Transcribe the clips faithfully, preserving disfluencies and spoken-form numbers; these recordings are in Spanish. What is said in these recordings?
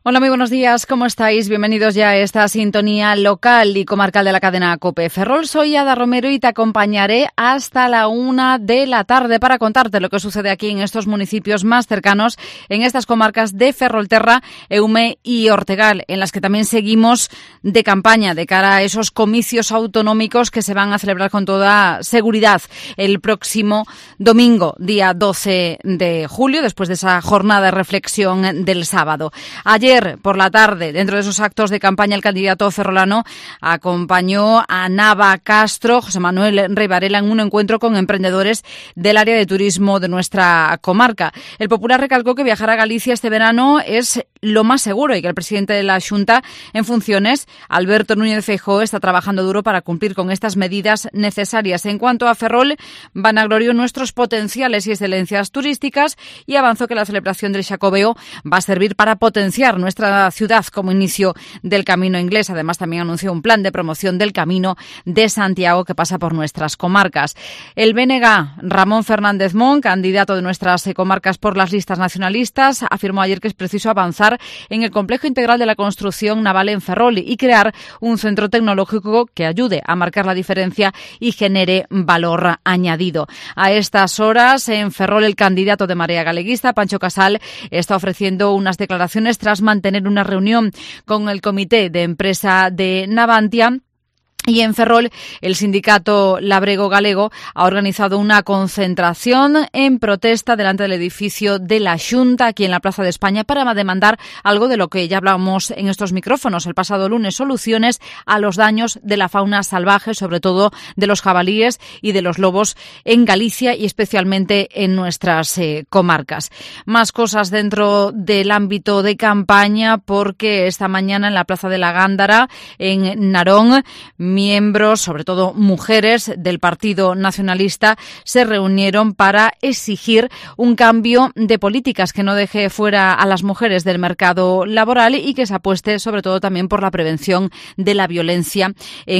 Hola, muy buenos días, ¿cómo estáis? Bienvenidos ya a esta sintonía local y comarcal de la cadena COPE. Ferrol, soy Ada Romero y te acompañaré hasta la una de la tarde para contarte lo que sucede aquí en estos municipios más cercanos, en estas comarcas de Ferrolterra, Eume y Ortegal, en las que también seguimos de campaña de cara a esos comicios autonómicos que se van a celebrar con toda seguridad el próximo domingo, día doce de julio, después de esa jornada de reflexión del sábado. Ayer por la tarde, dentro de esos actos de campaña, el candidato ferrolano acompañó a Nava Castro, José Manuel Rey Varela, en un encuentro con emprendedores del área de turismo de nuestra comarca. El popular recalcó que viajar a Galicia este verano es lo más seguro y que el presidente de la Xunta en funciones, Alberto Núñez Feijóo, está trabajando duro para cumplir con estas medidas necesarias. En cuanto a Ferrol, vanaglorió nuestros potenciales y excelencias turísticas y avanzó que la celebración del Xacobeo va a servir para potenciar nuestra ciudad como inicio del Camino Inglés. Además, también anunció un plan de promoción del Camino de Santiago que pasa por nuestras comarcas. El B N G, Ramón Fernández Mon, candidato de nuestras comarcas por las listas nacionalistas, afirmó ayer que es preciso avanzar en el complejo integral de la construcción naval en Ferrol y crear un centro tecnológico que ayude a marcar la diferencia y genere valor añadido. A estas horas, en Ferrol, el candidato de Marea Galeguista, Pancho Casal, está ofreciendo unas declaraciones tras mantener una reunión con el comité de empresa de Navantia. Y en Ferrol, el sindicato Labrego Galego ha organizado una concentración en protesta delante del edificio de la Xunta, aquí en la Plaza de España, para demandar algo de lo que ya hablábamos en estos micrófonos el pasado lunes, soluciones a los daños de la fauna salvaje, sobre todo de los jabalíes y de los lobos en Galicia y especialmente en nuestras eh, comarcas. Más cosas dentro del ámbito de campaña, porque esta mañana en la Plaza de la Gándara, en Narón, miembros, sobre todo mujeres, del Partido Nacionalista se reunieron para exigir un cambio de políticas que no deje fuera a las mujeres del mercado laboral y que se apueste sobre todo también por la prevención de la violencia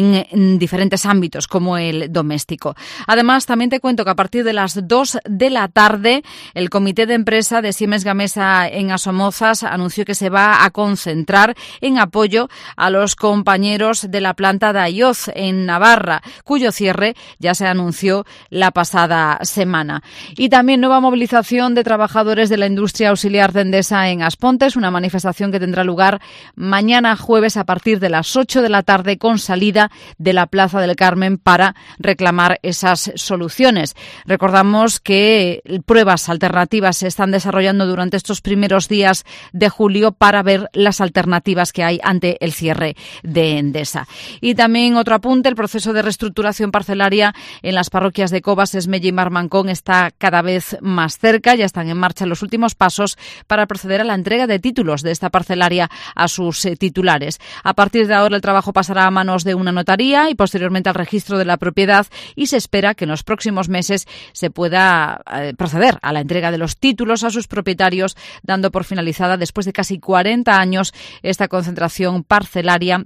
en diferentes ámbitos como el doméstico. Además, también te cuento que a partir de las dos de la tarde el comité de empresa de Siemens Gamesa en Asomozas anunció que se va a concentrar en apoyo a los compañeros de la planta de Ayoz en Navarra, cuyo cierre ya se anunció la pasada semana. Y también nueva movilización de trabajadores de la industria auxiliar de Endesa en Aspontes, una manifestación que tendrá lugar mañana jueves a partir de las ocho de la tarde con salida de la Plaza del Carmen para reclamar esas soluciones. Recordamos que pruebas alternativas se están desarrollando durante estos primeros días de julio para ver las alternativas que hay ante el cierre de Endesa. Y también otro apunte, el proceso de reestructuración parcelaria en las parroquias de Cobas, Esmella y Marmancón está cada vez más cerca. Ya están en marcha los últimos pasos para proceder a la entrega de títulos de esta parcelaria a sus eh, titulares. A partir de ahora el trabajo pasará a manos de una notaría y posteriormente al registro de la propiedad y se espera que en los próximos meses se pueda eh, proceder a la entrega de los títulos a sus propietarios, dando por finalizada después de casi cuarenta años esta concentración parcelaria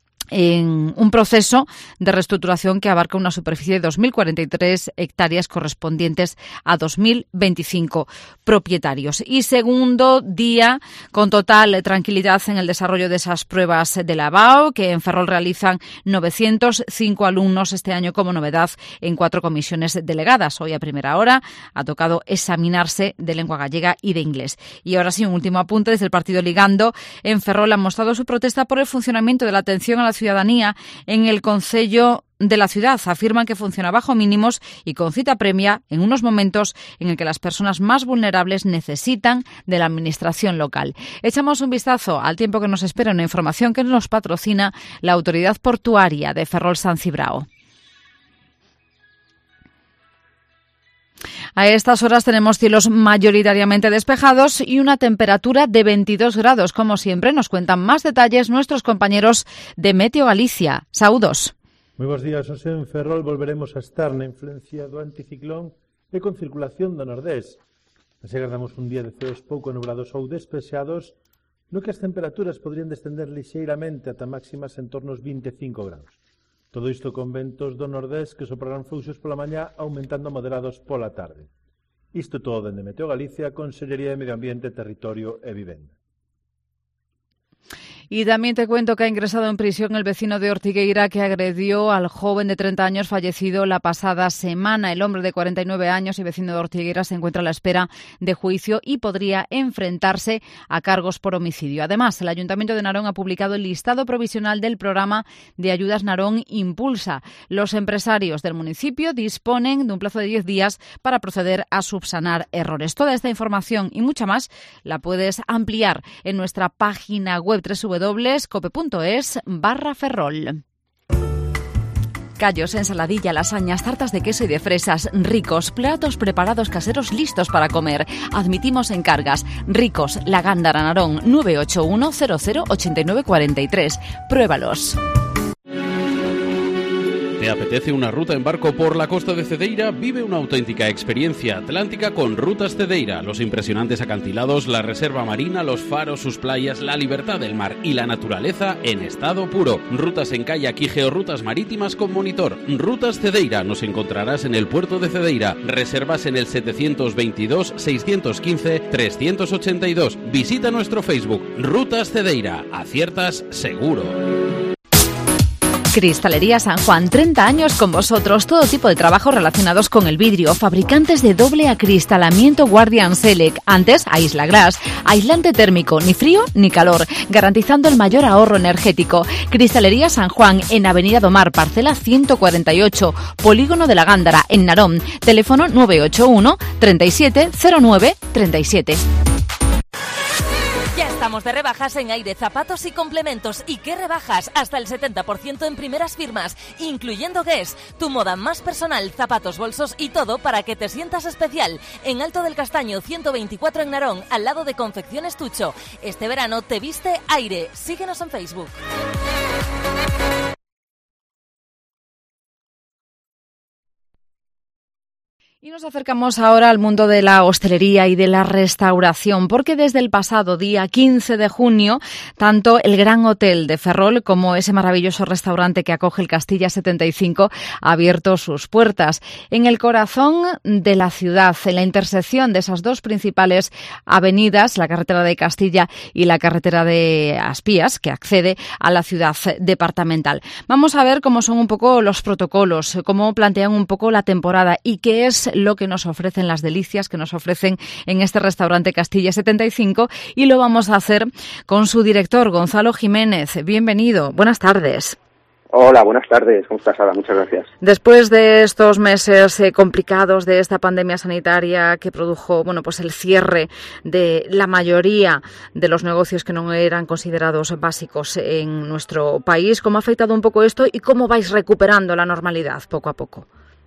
en un proceso de reestructuración que abarca una superficie de dos mil cuarenta y tres hectáreas correspondientes a dos mil veinticinco propietarios. Y segundo día con total tranquilidad en el desarrollo de esas pruebas de la B A O, que en Ferrol realizan novecientos cinco alumnos este año como novedad en cuatro comisiones delegadas. Hoy a primera hora ha tocado examinarse de lengua gallega y de inglés. Y ahora sí, un último apunte desde el partido Ligando. En Ferrol han mostrado su protesta por el funcionamiento de la atención a la ciudadanía en el concello de la ciudad. Afirman que funciona bajo mínimos y con cita previa en unos momentos en el que las personas más vulnerables necesitan de la administración local. Echamos un vistazo al tiempo que nos espera, una información que nos patrocina la Autoridad Portuaria de Ferrol-San Cibrao. A estas horas tenemos cielos mayoritariamente despejados y una temperatura de veintidós grados. Como siempre, nos cuentan más detalles nuestros compañeros de Meteo Galicia. Saúdos. Moi bons días, hoxe en Ferrol volveremos a estar na influencia do anticiclón e con circulación do nordés. Así agardamos un día de ceos pouco nublados ou despexados, no que as temperaturas podrían descender lixeiramente ata máximas en torno aos vinte e cinco graus. Todo isto con ventos do nordés que soprarán fluxos pola mañá, aumentando moderados pola tarde. Isto todo dende Meteo Galicia, Consellería de Medio Ambiente, Territorio e Vivenda. Y también te cuento que ha ingresado en prisión el vecino de Ortigueira que agredió al joven de treinta años fallecido la pasada semana. El hombre de cuarenta y nueve años y vecino de Ortigueira se encuentra a la espera de juicio y podría enfrentarse a cargos por homicidio. Además, el Ayuntamiento de Narón ha publicado el listado provisional del programa de ayudas Narón Impulsa. Los empresarios del municipio disponen de un plazo de diez días para proceder a subsanar errores. Toda esta información y mucha más la puedes ampliar en nuestra página web doble u doble u doble punto cope punto es barra Ferrol. Callos, ensaladilla, lasañas, tartas de queso y de fresas, ricos, platos preparados caseros listos para comer. Admitimos encargas. Ricos, La Gándara, Narón, nueve ocho uno cero cero ocho nueve cuatro tres. Pruébalos. ¿Te apetece una ruta en barco por la costa de Cedeira? Vive una auténtica experiencia atlántica con Rutas Cedeira. Los impresionantes acantilados, la reserva marina, los faros, sus playas, la libertad del mar y la naturaleza en estado puro. Rutas en kayak y georrutas marítimas con monitor. Rutas Cedeira. Nos encontrarás en el puerto de Cedeira. Reservas en el setecientos veintidós, seiscientos quince, trescientos ochenta y dos. Visita nuestro Facebook. Rutas Cedeira. Aciertas seguro. Cristalería San Juan, treinta años con vosotros, todo tipo de trabajos relacionados con el vidrio, fabricantes de doble acristalamiento Guardian Select, antes Aisla Glass, aislante térmico, ni frío ni calor, garantizando el mayor ahorro energético. Cristalería San Juan, en Avenida Domar, parcela ciento cuarenta y ocho, Polígono de la Gándara, en Narón, teléfono nueve ocho uno, treinta y siete, cero nueve, treinta y siete. Ya estamos de rebajas en Aire, zapatos y complementos. ¿Y qué rebajas? Hasta el setenta por ciento en primeras firmas, incluyendo Guess, tu moda más personal, zapatos, bolsos y todo para que te sientas especial. En Alto del Castaño, ciento veinticuatro en Narón, al lado de Confecciones Tucho. Este verano te viste Aire. Síguenos en Facebook. Y nos acercamos ahora al mundo de la hostelería y de la restauración, porque desde el pasado día quince de junio, tanto el Gran Hotel de Ferrol como ese maravilloso restaurante que acoge el Castilla setenta y cinco ha abierto sus puertas. En el corazón de la ciudad, en la intersección de esas dos principales avenidas, la carretera de Castilla y la carretera de Aspías, que accede a la ciudad departamental. Vamos a ver cómo son un poco los protocolos, cómo plantean un poco la temporada y qué es lo que nos ofrecen, las delicias que nos ofrecen en este restaurante Castilla setenta y cinco, y lo vamos a hacer con su director, Gonzalo Jiménez. Bienvenido, buenas tardes. Hola, buenas tardes. ¿Cómo estás, Ada? Muchas gracias. Después de estos meses eh, complicados de esta pandemia sanitaria que produjo, bueno, pues el cierre de la mayoría de los negocios que no eran considerados básicos en nuestro país, ¿cómo ha afectado un poco esto y cómo vais recuperando la normalidad poco a poco?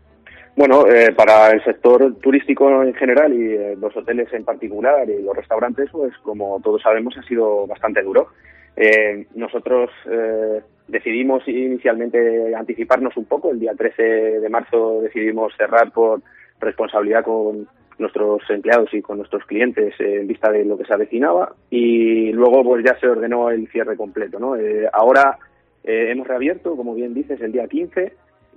Bueno, eh, para el sector turístico en general y eh, los hoteles en particular y los restaurantes, pues como todos sabemos, ha sido bastante duro. Eh, nosotros eh, decidimos inicialmente anticiparnos un poco. El día trece de marzo decidimos cerrar por responsabilidad con nuestros empleados y con nuestros clientes eh, en vista de lo que se avecinaba, y luego pues ya se ordenó el cierre completo, ¿no? Eh, ahora eh, hemos reabierto, como bien dices, el día quince.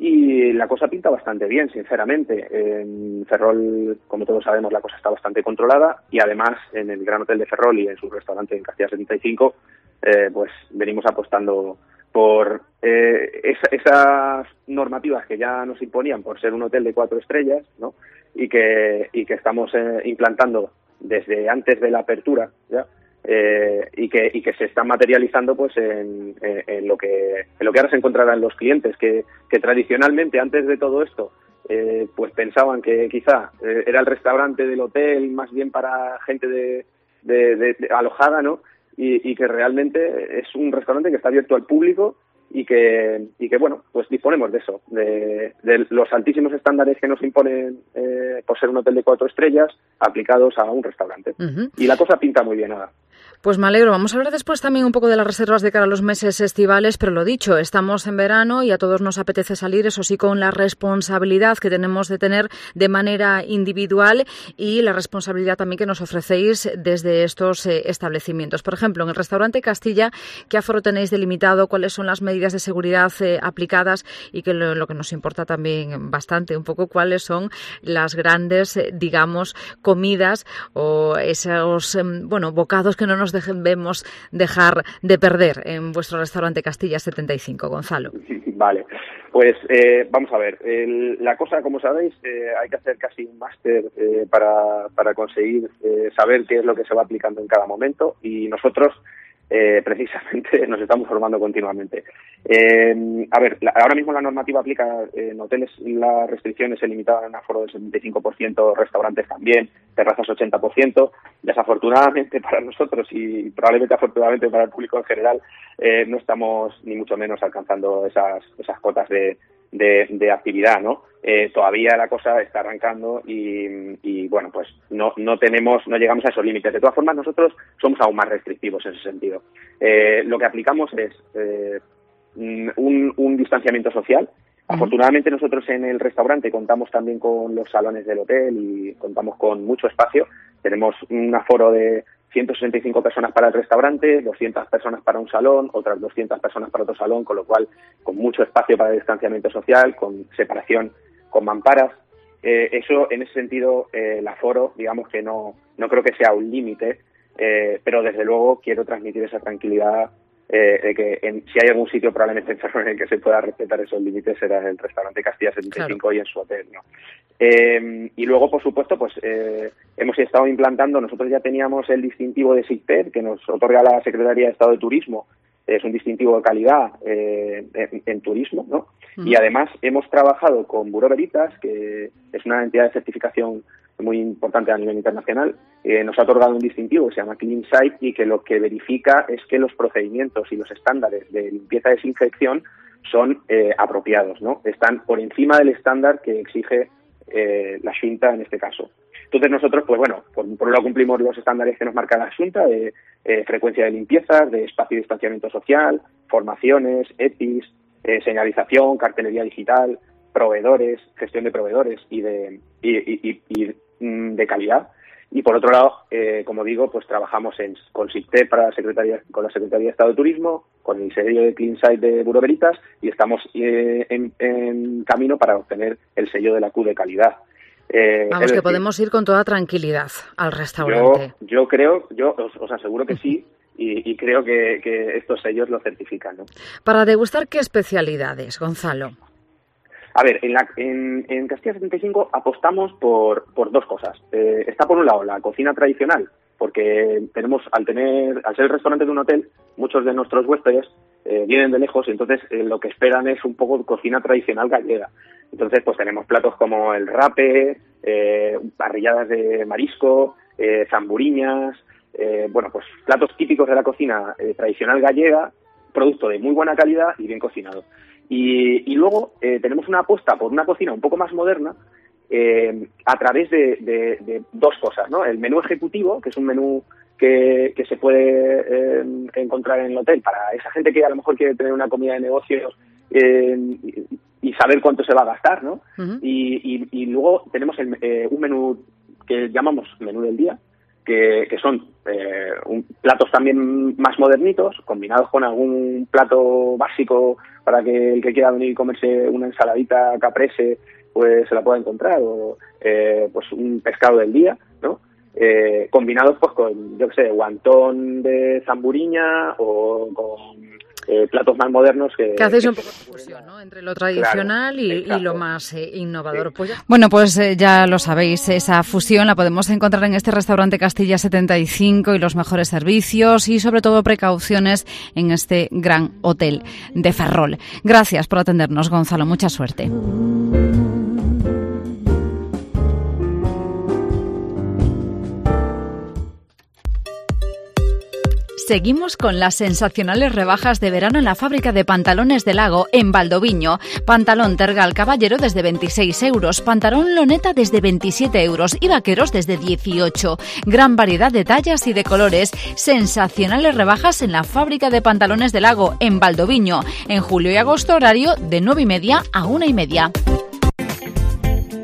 Y la cosa pinta bastante bien, sinceramente. En Ferrol, como todos sabemos, la cosa está bastante controlada, y además en el Gran Hotel de Ferrol y en su restaurante en Castilla setenta y cinco, eh, pues venimos apostando por eh, esa, esas normativas que ya nos imponían por ser un hotel de cuatro estrellas, ¿no? Y que, y que estamos eh, implantando desde antes de la apertura, ¿ya? Eh, y que y que se están materializando pues en, en, en lo que en lo que ahora se encontrarán los clientes que, que tradicionalmente antes de todo esto eh, pues pensaban que quizá eh, era el restaurante del hotel más bien para gente de, de, de, de alojada, ¿no? Y, y que realmente es un restaurante que está abierto al público y que y que bueno, pues disponemos de eso, de, de los altísimos estándares que nos imponen eh, por ser un hotel de cuatro estrellas aplicados a un restaurante. Uh-huh. Y la cosa pinta muy bien ahora. Pues me alegro. Vamos a hablar después también un poco de las reservas de cara a los meses estivales, pero lo dicho, estamos en verano y a todos nos apetece salir, eso sí, con la responsabilidad que tenemos de tener de manera individual y la responsabilidad también que nos ofrecéis desde estos eh, establecimientos. Por ejemplo, en el restaurante Castilla, ¿qué aforo tenéis delimitado? ¿Cuáles son las medidas de seguridad eh, aplicadas? Y que lo, lo que nos importa también bastante, un poco cuáles son las grandes, eh, digamos, comidas o esos, eh, bueno, bocados que que no nos debemos dejar de perder en vuestro restaurante Castilla setenta y cinco, Gonzalo? Vale, pues eh, vamos a ver. El, la cosa, como sabéis, eh, hay que hacer casi un máster eh, para, para conseguir eh, saber qué es lo que se va aplicando en cada momento, y nosotros Eh, precisamente nos estamos formando continuamente. Eh, a ver, la, ahora mismo la normativa aplica eh, en hoteles, las restricciones se limitaban a un aforo del setenta y cinco por ciento, restaurantes también, terrazas ochenta por ciento. Desafortunadamente para nosotros y probablemente afortunadamente para el público en general, eh, no estamos ni mucho menos alcanzando esas, esas cotas de, de, de actividad, ¿no? Eh, todavía la cosa está arrancando y, y bueno, pues no, no tenemos, no llegamos a esos límites. De todas formas, nosotros somos aún más restrictivos en ese sentido. Eh, lo que aplicamos es eh, un, un distanciamiento social. Uh-huh. Afortunadamente nosotros en el restaurante contamos también con los salones del hotel y contamos con mucho espacio. Tenemos un aforo de ciento sesenta y cinco personas para el restaurante, doscientas personas para un salón, otras doscientas personas para otro salón, con lo cual con mucho espacio para el distanciamiento social, con separación con mamparas. Eh, eso, en ese sentido, eh, el aforo, digamos que no, no creo que sea un límite, eh, pero desde luego quiero transmitir esa tranquilidad eh, de que en, si hay algún sitio probablemente en Ferrol en el que se pueda respetar esos límites será el restaurante Castilla setenta y cinco, claro, y en su hotel, ¿no? Eh, y luego, por supuesto, pues eh, hemos estado implantando, nosotros ya teníamos el distintivo de SICTER que nos otorga la Secretaría de Estado de Turismo. Es un distintivo de calidad eh, en, en turismo, ¿no? Uh-huh. Y además hemos trabajado con Bureau Veritas, que es una entidad de certificación muy importante a nivel internacional. Eh, nos ha otorgado un distintivo que se llama Clean Site y que lo que verifica es que los procedimientos y los estándares de limpieza y desinfección son eh, apropiados, ¿no? Están por encima del estándar que exige eh, la Xunta en este caso. Entonces nosotros, pues bueno, por, por un lado cumplimos los estándares que nos marca la Xunta de eh, frecuencia de limpiezas, de espacio y distanciamiento social, formaciones, E P I S, eh, señalización, cartelería digital, proveedores, gestión de proveedores y de y, y, y, y de calidad. Y por otro lado, eh, como digo, pues trabajamos en, con SICTER para la Secretaría, con la Secretaría de Estado de Turismo, con el sello de Clean Site de Bureau Veritas y estamos eh, en, en camino para obtener el sello de la Q de calidad. Eh, Vamos, que decir, podemos ir con toda tranquilidad al restaurante. Yo, yo creo, yo os, os aseguro que sí, y, y creo que, que estos sellos lo certifican, ¿no? Para degustar, ¿qué especialidades, Gonzalo? A ver, en, la, en, en Castilla setenta y cinco apostamos por, por dos cosas. Eh, está por un lado la cocina tradicional, porque tenemos, al tener, al ser el restaurante de un hotel, muchos de nuestros huéspedes eh, vienen de lejos y entonces eh, lo que esperan es un poco cocina tradicional gallega. Entonces, pues tenemos platos como el rape, eh, parrilladas de marisco, eh, zamburiñas, eh, bueno, pues platos típicos de la cocina eh, tradicional gallega, producto de muy buena calidad y bien cocinado. Y, y luego eh, tenemos una apuesta por una cocina un poco más moderna eh, a través de, de, de dos cosas, ¿no? El menú ejecutivo, que es un menú que, que se puede eh, encontrar en el hotel para esa gente que a lo mejor quiere tener una comida de negocios eh, y, y saber cuánto se va a gastar, ¿no? Uh-huh. Y, y, y luego tenemos el, eh, un menú que llamamos menú del día, que, que son eh, un, platos también más modernitos, combinados con algún plato básico para que el que quiera venir y comerse una ensaladita caprese pues se la pueda encontrar, o eh, pues un pescado del día, ¿no? Eh, combinados pues con, yo qué sé, guantón de zamburiña o con eh, platos más modernos que... Que hacéis que un poco de fusión, ¿no? Entre lo tradicional, claro, y, y lo más eh, innovador. Sí. Pues ya... Bueno, pues eh, ya lo sabéis, esa fusión la podemos encontrar en este restaurante Castilla setenta y cinco y los mejores servicios y sobre todo precauciones en este gran hotel de Ferrol. Gracias por atendernos, Gonzalo. Mucha suerte. Seguimos con las sensacionales rebajas de verano en la fábrica de pantalones de Lago en Valdoviño. Pantalón Tergal Caballero desde veintiséis euros, pantalón Loneta desde veintisiete euros y vaqueros desde dieciocho. Gran variedad de tallas y de colores. Sensacionales rebajas en la fábrica de pantalones de Lago en Valdoviño. En julio y agosto horario de nueve y media a una y media. Muy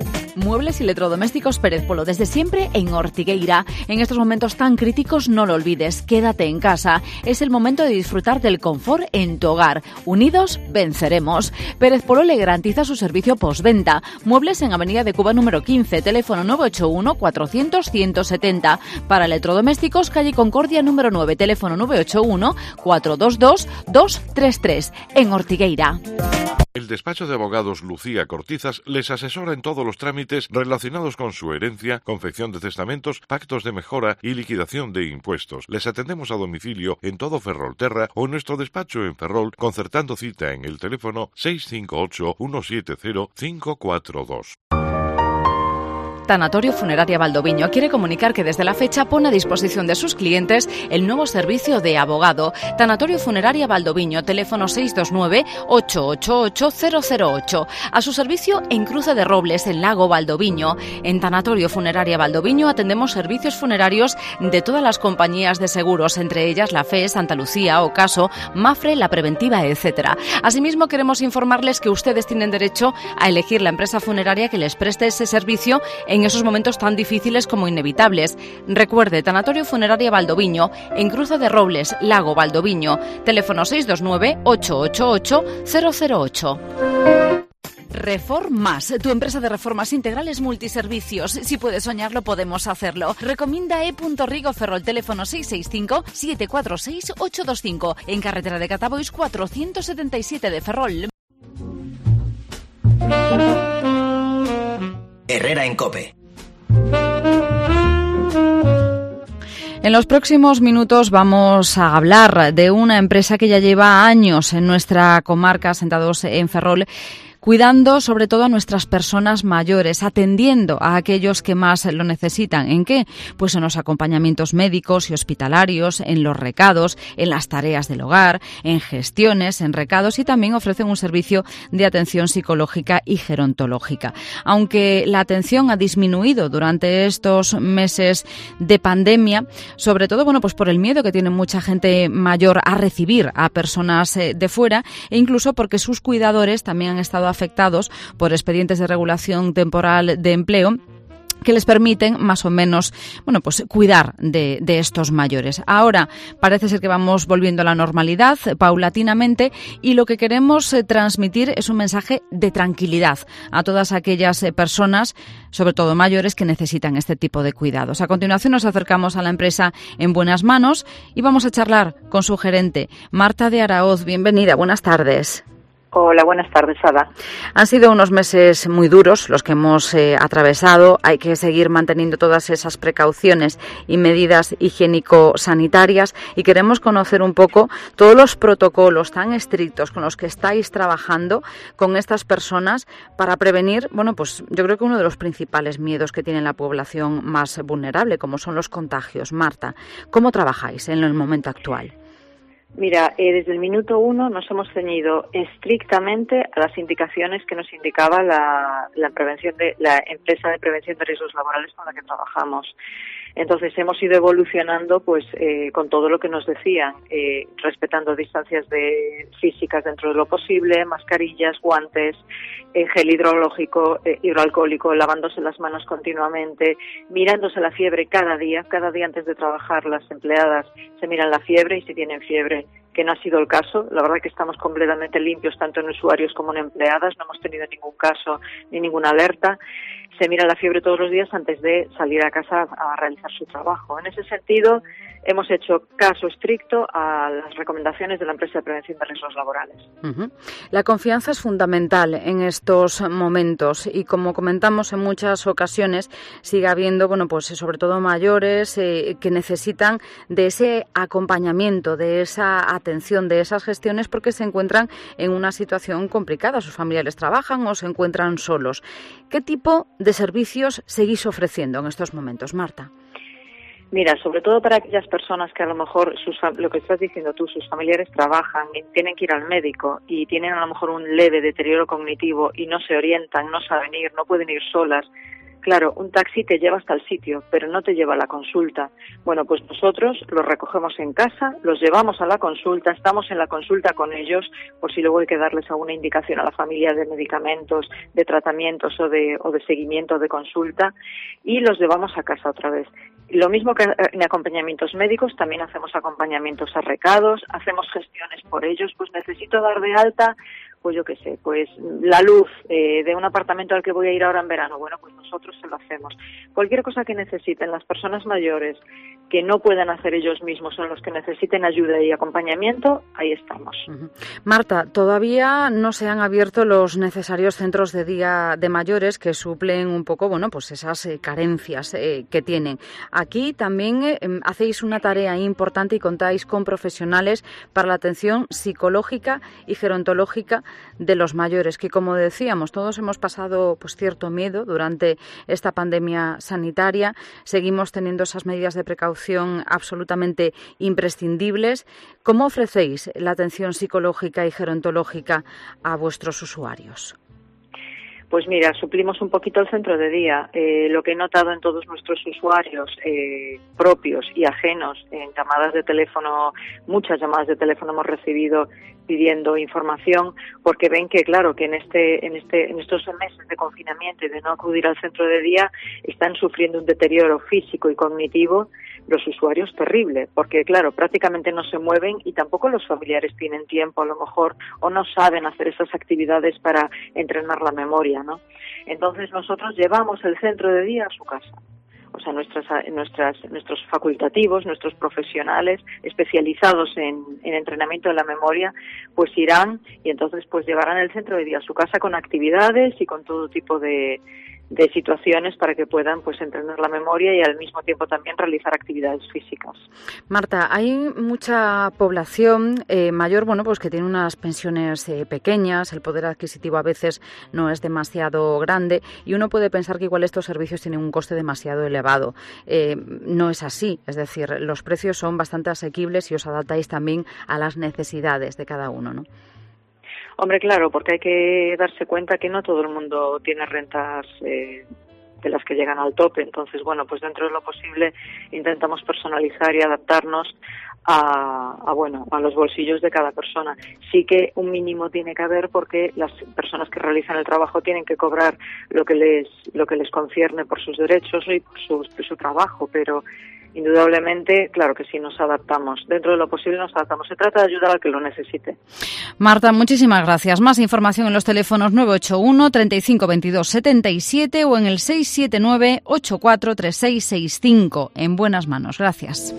Muebles y electrodomésticos Pérez Polo, desde siempre en Ortigueira. En estos momentos tan críticos, no lo olvides, quédate en casa. Es el momento de disfrutar del confort en tu hogar. Unidos, venceremos. Pérez Polo le garantiza su servicio postventa. Muebles en Avenida de Cuba número quince, teléfono nueve ocho uno, cuatrocientos, ciento setenta. Para electrodomésticos, calle Concordia número nueve, teléfono nueve ocho uno, cuatrocientos veintidós, doscientos treinta y tres, en Ortigueira. El despacho de abogados Lucía Cortizas les asesora en todos los trámites relacionados con su herencia, confección de testamentos, pactos de mejora y liquidación de impuestos. Les atendemos a domicilio en todo Ferrolterra o en nuestro despacho en Ferrol, concertando cita en el teléfono seis cinco ocho, uno siete cero, cinco cuatro dos. Tanatorio Funeraria Valdoviño quiere comunicar que desde la fecha pone a disposición de sus clientes el nuevo servicio de abogado. Tanatorio Funeraria Valdoviño, teléfono seis dos nueve, ocho ocho ocho, cero cero ocho. A su servicio en Cruce de Robles, en Lago Valdoviño. En Tanatorio Funeraria Valdoviño atendemos servicios funerarios de todas las compañías de seguros, entre ellas la F E, Santa Lucía, Ocaso, Mafre, La Preventiva, etcétera. Asimismo, queremos informarles que ustedes tienen derecho a elegir la empresa funeraria que les preste ese servicio en esos momentos tan difíciles como inevitables. Recuerde, Tanatorio Funeraria Valdoviño, en Cruce de Robles, Lago Valdoviño, teléfono seis dos nueve, ocho ocho ocho, cero cero ocho. Reformas, tu empresa de reformas integrales multiservicios. Si puedes soñarlo, podemos hacerlo. Recomienda E. Rigo Ferrol, teléfono seis seis cinco, siete cuatro seis, ocho dos cinco, en carretera de Catabois cuatrocientos setenta y siete de Ferrol. Herrera en COPE. En los próximos minutos vamos a hablar de una empresa que ya lleva años en nuestra comarca, sentados en Ferrol, cuidando sobre todo a nuestras personas mayores, atendiendo a aquellos que más lo necesitan. ¿En qué? Pues en los acompañamientos médicos y hospitalarios, en los recados, en las tareas del hogar, en gestiones, en recados, y también ofrecen un servicio de atención psicológica y gerontológica. Aunque la atención ha disminuido durante estos meses de pandemia, sobre todo, bueno, pues por el miedo que tiene mucha gente mayor a recibir a personas de fuera, e incluso porque sus cuidadores también han estado afectados por expedientes de regulación temporal de empleo que les permiten más o menos, bueno, pues cuidar de, de estos mayores. Ahora parece ser que vamos volviendo a la normalidad paulatinamente, y lo que queremos eh, transmitir es un mensaje de tranquilidad a todas aquellas eh, personas, sobre todo mayores, que necesitan este tipo de cuidados. A continuación nos acercamos a la empresa En Buenas Manos y vamos a charlar con su gerente, Marta de Araoz. Bienvenida, buenas tardes. Hola, buenas tardes, Ada. Han sido unos meses muy duros los que hemos eh, atravesado. Hay que seguir manteniendo todas esas precauciones y medidas higiénico-sanitarias, y queremos conocer un poco todos los protocolos tan estrictos con los que estáis trabajando con estas personas para prevenir, bueno, pues yo creo que uno de los principales miedos que tiene la población más vulnerable, como son los contagios. Marta, ¿cómo trabajáis en el momento actual? Mira, eh, desde el minuto uno nos hemos ceñido estrictamente a las indicaciones que nos indicaba la, la prevención de la empresa de prevención de riesgos laborales con la que trabajamos. Entonces hemos ido evolucionando pues eh, con todo lo que nos decían, eh, respetando distancias de físicas dentro de lo posible, mascarillas, guantes, eh, gel hidrológico, eh, hidroalcohólico, lavándose las manos continuamente, mirándose la fiebre cada día, cada día antes de trabajar las empleadas se miran la fiebre, y si tienen fiebre, que no ha sido el caso. La verdad que estamos completamente limpios tanto en usuarios como en empleadas, no hemos tenido ningún caso ni ninguna alerta. Se mira la fiebre todos los días antes de salir a casa a realizar su trabajo. En ese sentido, hemos hecho caso estricto a las recomendaciones de la empresa de prevención de riesgos laborales. Uh-huh. La confianza es fundamental en estos momentos, y como comentamos en muchas ocasiones, sigue habiendo, bueno, pues sobre todo mayores eh, que necesitan de ese acompañamiento, de esa atención, de esas gestiones, porque se encuentran en una situación complicada. Sus familiares trabajan o se encuentran solos. ¿Qué tipo de servicios seguís ofreciendo en estos momentos, Marta? Mira, sobre todo para aquellas personas que a lo mejor, sus, lo que estás diciendo tú, sus familiares trabajan y tienen que ir al médico y tienen a lo mejor un leve deterioro cognitivo y no se orientan, no saben ir, no pueden ir solas. Claro, un taxi te lleva hasta el sitio, pero no te lleva a la consulta. Bueno, pues nosotros los recogemos en casa, los llevamos a la consulta, estamos en la consulta con ellos, por si luego hay que darles alguna indicación a la familia de medicamentos, de tratamientos o de, o de seguimiento de consulta, y los llevamos a casa otra vez. Lo mismo que en acompañamientos médicos, también hacemos acompañamientos a recados, hacemos gestiones por ellos, pues necesito dar de alta, pues yo qué sé, pues la luz eh, de un apartamento al que voy a ir ahora en verano, bueno, pues nosotros se lo hacemos. Cualquier cosa que necesiten las personas mayores que no puedan hacer ellos mismos, son los que necesiten ayuda y acompañamiento, ahí estamos. Uh-huh. Marta, todavía no se han abierto los necesarios centros de día de mayores que suplen un poco, bueno, pues esas eh, carencias eh, que tienen. Aquí también eh, hacéis una tarea importante y contáis con profesionales para la atención psicológica y gerontológica de los mayores, que como decíamos, todos hemos pasado pues cierto miedo durante esta pandemia sanitaria, seguimos teniendo esas medidas de precaución absolutamente imprescindibles. ¿Cómo ofrecéis la atención psicológica y gerontológica a vuestros usuarios? Pues mira, suplimos un poquito el centro de día. Eh, lo que he notado en todos nuestros usuarios eh, propios y ajenos en llamadas de teléfono, muchas llamadas de teléfono hemos recibido pidiendo información, porque ven que claro que en este en este en estos meses de confinamiento y de no acudir al centro de día están sufriendo un deterioro físico y cognitivo los usuarios terrible, porque claro, prácticamente no se mueven y tampoco los familiares tienen tiempo a lo mejor o no saben hacer esas actividades para entrenar la memoria, ¿no? Entonces nosotros llevamos el centro de día a su casa. O sea, nuestras, nuestras, nuestros facultativos, nuestros profesionales especializados en, en entrenamiento de la memoria, pues irán y entonces pues llevarán el centro de día a su casa con actividades y con todo tipo de, de situaciones para que puedan pues entrenar la memoria y al mismo tiempo también realizar actividades físicas. Marta, hay mucha población eh, mayor, bueno, pues que tiene unas pensiones eh, pequeñas, el poder adquisitivo a veces no es demasiado grande y uno puede pensar que igual estos servicios tienen un coste demasiado elevado. Eh, no es así, es decir, los precios son bastante asequibles y os adaptáis también a las necesidades de cada uno, ¿no? Hombre, claro, porque hay que darse cuenta que no todo el mundo tiene rentas eh, de las que llegan al tope. Entonces, bueno, pues dentro de lo posible intentamos personalizar y adaptarnos a, a bueno, a los bolsillos de cada persona. Sí que un mínimo tiene que haber porque las personas que realizan el trabajo tienen que cobrar lo que les lo que les concierne por sus derechos y por su, por su trabajo, pero indudablemente, claro que sí, nos adaptamos. Dentro de lo posible nos adaptamos. Se trata de ayudar al que lo necesite. Marta, muchísimas gracias. Más información en los teléfonos nueve ocho uno, treinta y cinco, veintidós, setenta y siete o en el seis siete nueve, ochenta y cuatro, treinta y seis sesenta y cinco. En buenas manos. Gracias.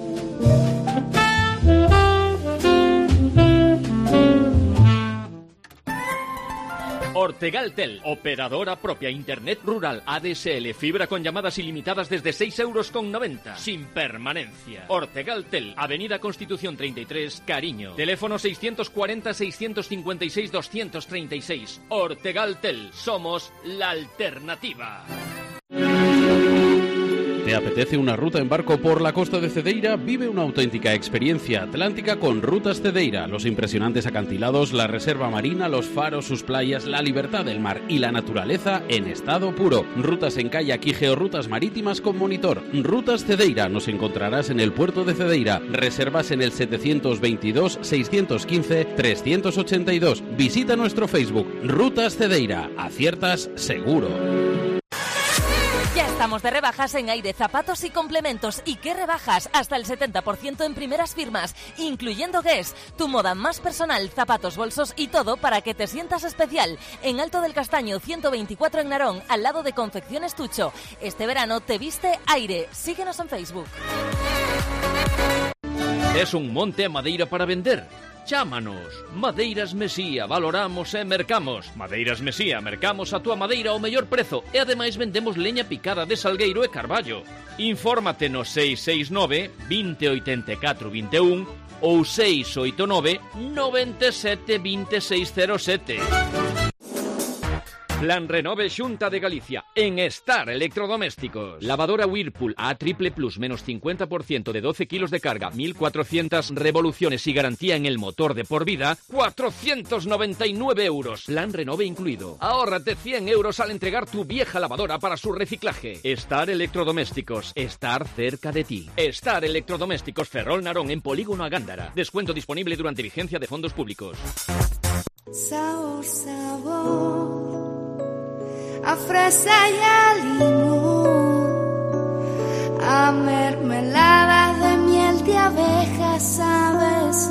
Ortegaltel, operadora propia, internet rural, A D S L, fibra con llamadas ilimitadas desde seis euros con noventa, sin permanencia. Ortegaltel, Avenida Constitución treinta y tres, Cariño. Teléfono seiscientos cuarenta, seiscientos cincuenta y seis, doscientos treinta y seis. Ortegaltel, somos la alternativa. ¿Te apetece una ruta en barco por la costa de Cedeira? Vive una auténtica experiencia atlántica con Rutas Cedeira. Los impresionantes acantilados, la reserva marina, los faros, sus playas, la libertad del mar y la naturaleza en estado puro. Rutas en kayak y georrutas marítimas con monitor. Rutas Cedeira. Nos encontrarás en el puerto de Cedeira. Reservas en el setecientos veintidós, seiscientos quince, trescientos ochenta y dos. Visita nuestro Facebook. Rutas Cedeira. Aciertas seguro. Ya estamos de rebajas en aire, zapatos y complementos. ¿Y qué rebajas? Hasta el setenta por ciento en primeras firmas, incluyendo Guess. Tu moda más personal, zapatos, bolsos y todo para que te sientas especial. En Alto del Castaño, ciento veinticuatro en Narón, al lado de Confecciones Tucho. Este verano te viste aire. Síguenos en Facebook. Es un monte a madeira para vender? Chámanos. Madeiras Mesía, valoramos e mercamos. Madeiras Mesía, mercamos a túa madeira ao mellor prezo e ademais vendemos leña picada de salgueiro e carballo. Infórmate no seis seis nove, vinte, oitenta e catro, vinte e un ou seis oito nove, noventa e sete, vinte e seis cero sete. Plan Renove Xunta de Galicia en Star Electrodomésticos. Lavadora Whirlpool A Triple Plus menos cincuenta por ciento de doce kilos de carga, mil cuatrocientas revoluciones y garantía en el motor de por vida, cuatrocientos noventa y nueve euros. Plan Renove incluido. Ahórrate cien euros al entregar tu vieja lavadora para su reciclaje. Star Electrodomésticos. Estar cerca de ti. Star Electrodomésticos Ferrol Narón en Polígono a Gándara. Descuento disponible durante vigencia de fondos públicos. Sabor, sabor, a fresa y a limón, a mermelada de miel de abeja, sabes.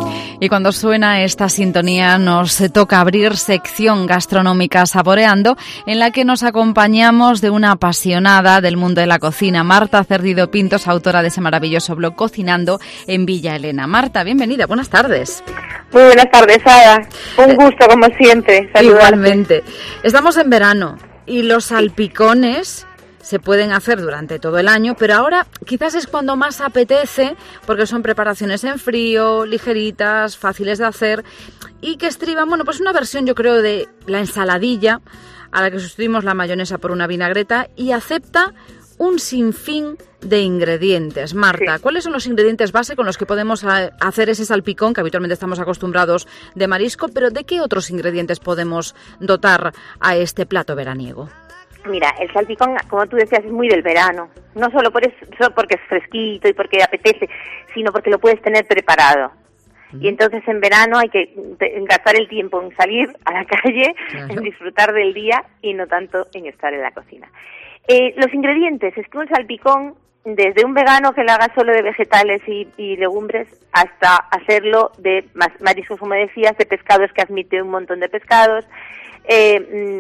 Y cuando suena esta sintonía nos toca abrir sección gastronómica Saboreando, en la que nos acompañamos de una apasionada del mundo de la cocina, Marta Cerdido Pintos, autora de ese maravilloso blog Cocinando en Villa Elena. Marta, bienvenida, buenas tardes. Muy buenas tardes, Ada. Un gusto, como siempre, saludarte. Igualmente. Estamos en verano y los salpicones se pueden hacer durante todo el año, pero ahora quizás es cuando más apetece, porque son preparaciones en frío, ligeritas, fáciles de hacer, y que estriban, bueno, pues una versión, yo creo, de la ensaladilla, a la que sustituimos la mayonesa por una vinagreta, y acepta un sinfín de ingredientes. Marta, sí. ¿Cuáles son los ingredientes base con los que podemos hacer ese salpicón, que habitualmente estamos acostumbrados de marisco, pero de qué otros ingredientes podemos dotar a este plato veraniego? Mira, el salpicón, como tú decías, es muy del verano. No solo, por eso, solo porque es fresquito y porque apetece, sino porque lo puedes tener preparado. Mm. Y entonces en verano hay que gastar el tiempo en salir a la calle, claro, en disfrutar del día y no tanto en estar en la cocina. Eh, los ingredientes, es que un salpicón, desde un vegano que lo haga solo de vegetales y, y legumbres, hasta hacerlo de mariscos, como decías, de pescados, que admite un montón de pescados, Eh,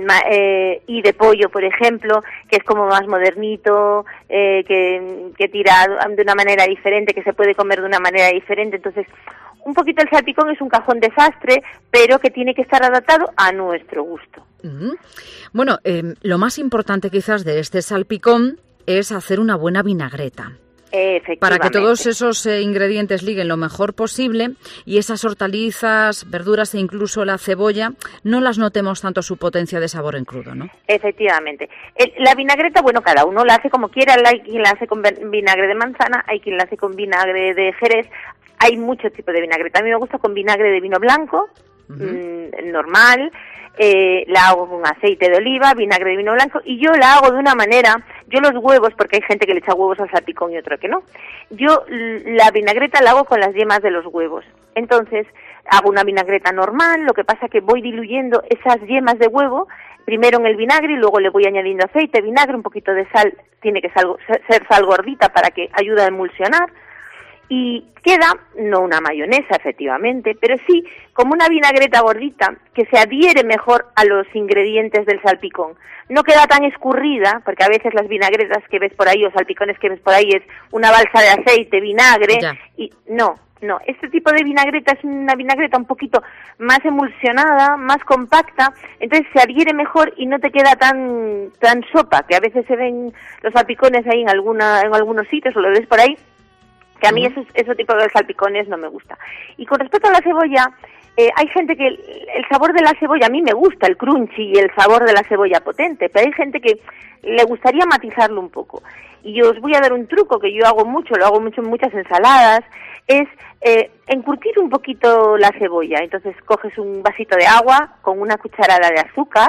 eh, y de pollo, por ejemplo, que es como más modernito, eh, que, que tira de una manera diferente, que se puede comer de una manera diferente. Entonces, un poquito el salpicón es un cajón desastre, pero que tiene que estar adaptado a nuestro gusto. Uh-huh. Bueno, eh, lo más importante quizás de este salpicón es hacer una buena vinagreta. Para que todos esos eh, ingredientes liguen lo mejor posible y esas hortalizas, verduras e incluso la cebolla no las notemos tanto su potencia de sabor en crudo, ¿no? Efectivamente. El, la vinagreta, bueno, cada uno la hace como quiera. Hay quien la hace con vinagre de manzana, hay quien la hace con vinagre de jerez. Hay muchos tipos de vinagreta. A mí me gusta con vinagre de vino blanco, uh-huh. mmm, normal. Eh, la hago con aceite de oliva, vinagre de vino blanco, y yo la hago de una manera, yo los huevos, porque hay gente que le echa huevos al salpicón y otro que no, yo la vinagreta la hago con las yemas de los huevos. Entonces hago una vinagreta normal, lo que pasa que voy diluyendo esas yemas de huevo primero en el vinagre y luego le voy añadiendo aceite, vinagre, un poquito de sal, tiene que sal, ser sal gordita para que ayude a emulsionar. Y queda, no una mayonesa efectivamente, pero sí como una vinagreta gordita que se adhiere mejor a los ingredientes del salpicón. No queda tan escurrida, porque a veces las vinagretas que ves por ahí o salpicones que ves por ahí es una balsa de aceite, vinagre, ya. y no, no, este tipo de vinagreta es una vinagreta un poquito más emulsionada, más compacta, entonces se adhiere mejor y no te queda tan tan sopa, que a veces se ven los salpicones ahí en alguna en algunos sitios o lo ves por ahí, que a mí ese, ese tipo de salpicones no me gusta. Y con respecto a la cebolla, eh, hay gente que el, el sabor de la cebolla, a mí me gusta el crunchy y el sabor de la cebolla potente, pero hay gente que le gustaría matizarlo un poco. Y yo os voy a dar un truco que yo hago mucho, lo hago mucho en muchas ensaladas, es eh, encurtir un poquito la cebolla. Entonces coges un vasito de agua con una cucharada de azúcar,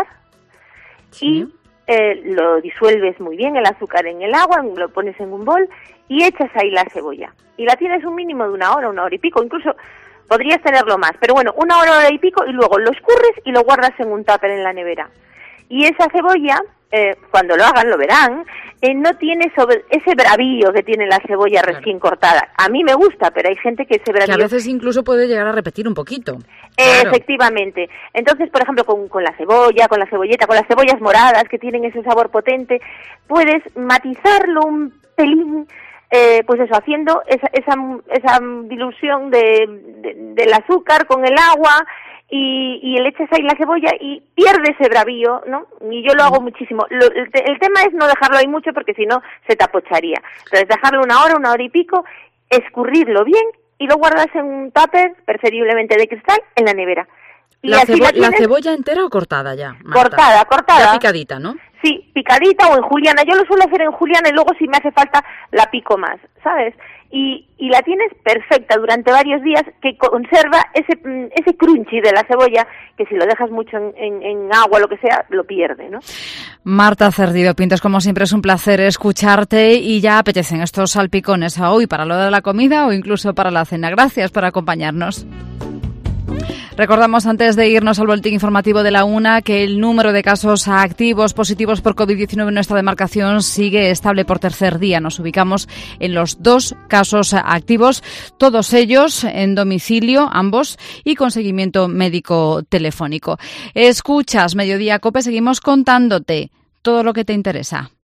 sí. y eh, lo disuelves muy bien el azúcar en el agua, lo pones en un bol y echas ahí la cebolla. Y la tienes un mínimo de una hora, una hora y pico, incluso podrías tenerlo más, pero bueno, una hora, hora y pico, y luego lo escurres y lo guardas en un tupper en la nevera. Y esa cebolla, eh, cuando lo hagan, lo verán, eh, no tiene sobre ese bravío que tiene la cebolla claro. recién cortada. A mí me gusta, pero hay gente que ese bravío... Que a veces incluso puede llegar a repetir un poquito. Eh, claro. Efectivamente. Entonces, por ejemplo, con, con la cebolla, con la cebolleta, con las cebollas moradas que tienen ese sabor potente, puedes matizarlo un pelín, eh, pues eso, haciendo esa, esa, esa dilución de, de, del azúcar con el agua, y, y le echas ahí la cebolla y pierde ese bravío, ¿no? Y yo lo hago muchísimo. Lo, el, el tema es no dejarlo ahí mucho porque si no se te apocharía. Entonces dejarlo una hora, una hora y pico, escurrirlo bien y lo guardas en un tupper, preferiblemente de cristal, en la nevera. Y la, así cebo la, tienes... ¿La cebolla entera o cortada ya, Marta? Cortada, cortada. Ya picadita, ¿no? Sí, picadita o en juliana. Yo lo suelo hacer en juliana y luego si me hace falta la pico más, ¿sabes? Y, y la tienes perfecta durante varios días, que conserva ese ese crunchy de la cebolla, que si lo dejas mucho en, en, en agua, lo que sea, lo pierde, ¿no? Marta Cerdido Pintos, como siempre es un placer escucharte y ya apetecen estos salpicones a hoy para lo de la comida o incluso para la cena. Gracias por acompañarnos. Recordamos antes de irnos al boletín informativo de la una que el número de casos activos positivos por covid diecinueve en nuestra demarcación sigue estable por tercer día. Nos ubicamos en los dos casos activos, todos ellos en domicilio, ambos, y con seguimiento médico telefónico. Escuchas Mediodía COPE, seguimos contándote todo lo que te interesa.